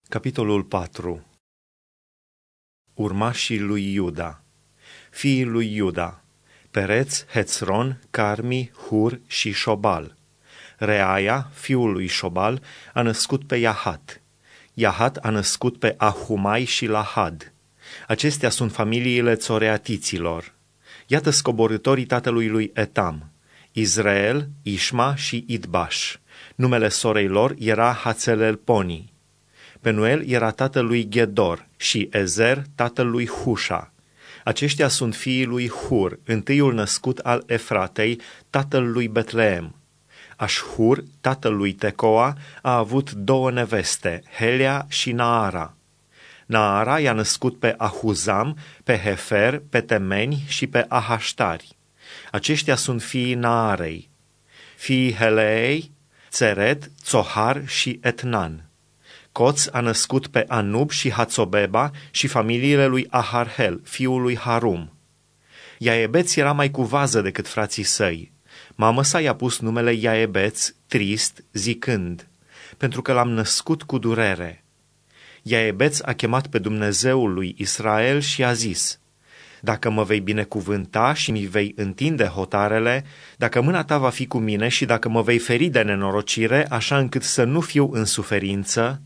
Capitolul 4. Urmașii lui Iuda. Fiii lui Iuda: Pereț, Hețron, Carmi, Hur și Șobal. Reaia, fiul lui Șobal, a născut pe Iahat. Iahat a născut pe Ahumai și Lahad. Acestea sunt familiile țoreatiților. Iată scoborâtorii tatălui lui Etam: Izrael, Ișma și Idbaș. Numele sorei lor era Hațelelponi. Penuel era tatăl lui Ghedor și Ezer tatăl lui Hușa. Aceștia sunt fiii lui Hur, întâiul născut al Efratei, tatăl lui Betleem. Așhur, tatăl lui Tecoa, a avut două neveste, Helea și Naara. Naara i-a născut pe Ahuzam, pe Hefer, pe Temeni și pe Ahaștari. Aceștia sunt fiii Naarei. Fiii Heleei: Țeret, Țohar și Etnan. Coț a născut pe Anub și Hațobeba și familiile lui Aharhel, fiul lui Harum. Iaebeț era mai cu vază decât frații săi. Mama sa i-a pus numele Iaebeț, trist, zicând: pentru că l-am născut cu durere. Iaebeț a chemat pe Dumnezeul lui Israel și a zis: dacă mă vei binecuvânta și mi vei întinde hotarele, dacă mâna ta va fi cu mine și dacă mă vei feri de nenorocire, așa încât să nu fiu în suferință.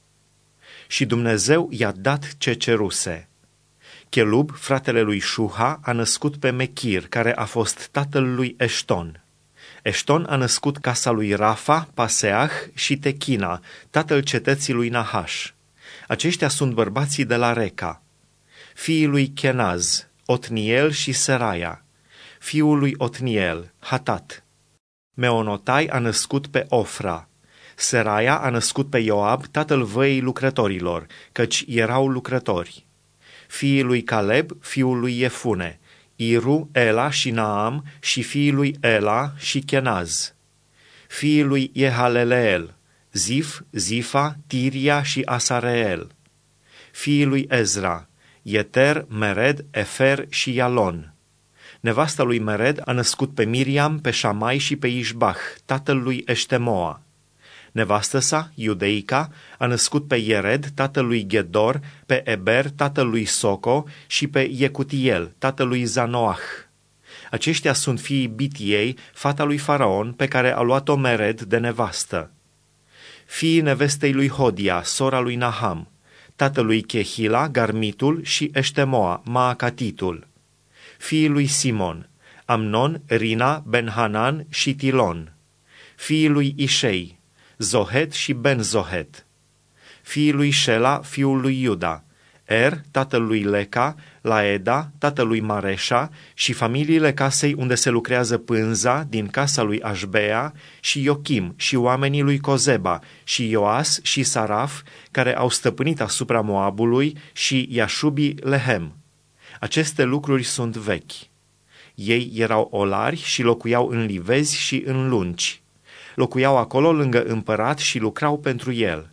Și Dumnezeu i-a dat ce ceruse. Chelub, fratele lui Șuha, a născut pe Mechir, care a fost tatăl lui Eșton. Eșton a născut casa lui Rafa, Paseah și Techina, tatăl cetății lui Nahaș. Aceștia sunt bărbații de la Reca. Fiii lui Kenaz: Otniel și Seraia. Fiul lui Otniel: Hatat. Meonotai a născut pe Ofra. Seraia a născut pe Ioab, tatăl văii lucrătorilor, căci erau lucrători. Fiii lui Caleb, fiul lui Iefune: Iru, Ela și Naam, și fiii lui Ela și Kenaz. Fiii lui Iehaleleel: Zif, Zifa, Tiria și Asareel. Fiii lui Ezra: Yeter, Mered, Efer și Ialon. Nevasta lui Mered a născut pe Miriam, pe Șamai și pe Ișbah, tatăl lui Eștemoa. Nevastă sa, Iudeica, a născut pe Iered, tatăl lui Ghedor, pe Eber, tatăl lui Soco, și pe Iecutiel, tatăl lui Zanoah. Aceștia sunt fiii Bitiei, fata lui Faraon, pe care a luat-o Mered de nevastă. Fiii nevestei lui Hodia, sora lui Naham: tatălui Chehila, Garmitul, și Eștemoa, Maacatitul. Fiii lui Simon: Amnon, Rina, Benhanan și Tilon. Fiii lui Ișei: Zohet și Ben-Zohet. Fiii lui Șela, fiul lui Iuda: Er, tatăl lui Leca, Laeda, tatăl lui Mareșa, și familiile casei unde se lucrează pânza, din casa lui Așbea, și Iochim, și oamenii lui Cozeba, și Ioas și Saraf, care au stăpânit asupra Moabului, și Iașubi Lehem. Aceste lucruri sunt vechi. Ei erau olari și locuiau în livezi și în lunci. Locuiau acolo lângă împărat și lucrau pentru el.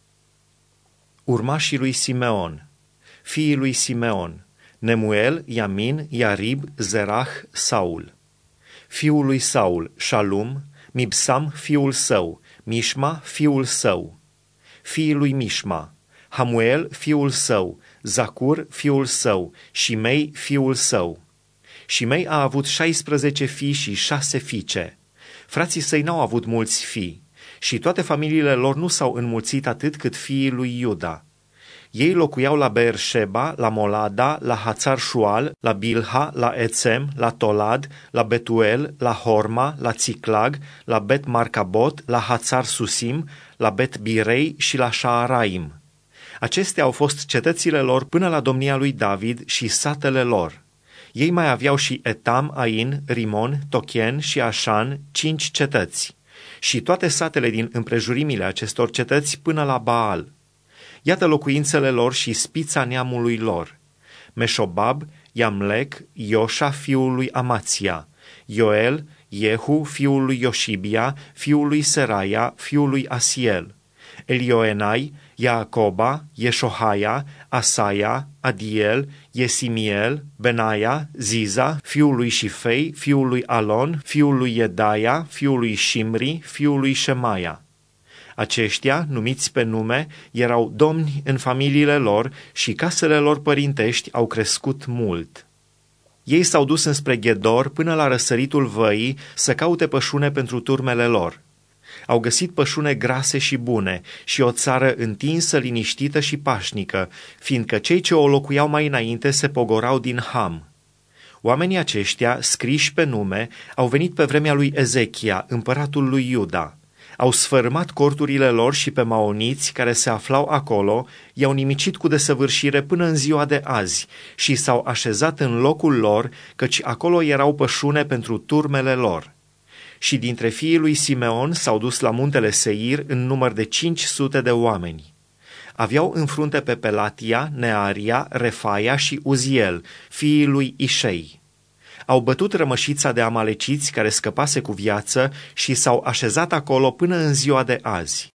Urmașii lui Simeon. Fiii lui Simeon: Nemuel, Iamin, Iarib, Zerah, Saul. Fiul lui Saul: Shalum, Mibsam fiul său, Mișma fiul său. Fiii lui Mișma: Hamuel fiul său, Zacur fiul său, Shimei fiul său. Shimei a avut 16 fii și 6 fiice. Frații săi n-au avut mulți fii și toate familiile lor nu s-au înmulțit atât cât fiii lui Iuda. Ei locuiau la Beersheba, la Molada, la Hațar Șual, la Bilha, la Ețem, la Tolad, la Betuel, la Horma, la Țiclag, la Bet Marcabot, la Hațar Susim, la Bet Birei și la Șaaraim. Acestea au fost cetățile lor până la domnia lui David și satele lor. Ei mai aveau și Etam, Ain, Rimon, Tochen și Așan, 5 cetăți, și toate satele din împrejurimile acestor cetăți până la Baal. Iată locuințele lor și spița neamului lor: Meșobab, Iamlec, Ioșa fiul lui Amația, Ioel, Iehu fiul lui Ioșibia, fiul lui Seraia, fiul lui Asiel, Elioenai, Iacoba, Ieșohaia, Asaia, Adiel, Iesimiel, Benaia, Ziza, fiul lui Șifei, fiul lui Alon, fiul lui Iedaia, fiul lui Shimri, fiul lui Șemaia. Aceștia, numiți pe nume, erau domni în familiile lor și casele lor părintești au crescut mult. Ei s-au dus înspre Ghedor până la răsăritul văii să caute pășune pentru turmele lor. Au găsit pășune grase și bune și o țară întinsă, liniștită și pașnică, fiindcă cei ce o locuiau mai înainte se pogorau din Ham. Oamenii aceștia, scriși pe nume, au venit pe vremea lui Ezechia, împăratul lui Iuda. Au sfărâmat corturile lor și pe maoniți care se aflau acolo, i-au nimicit cu desăvârșire până în ziua de azi și s-au așezat în locul lor, căci acolo erau pășune pentru turmele lor. Și dintre fiii lui Simeon s-au dus la muntele Seir în număr de 500 de oameni. Aveau în frunte pe Pelatia, Nearia, Refaia și Uziel, fiii lui Ișei. Au bătut rămășița de amaleciți care scăpase cu viață și s-au așezat acolo până în ziua de azi.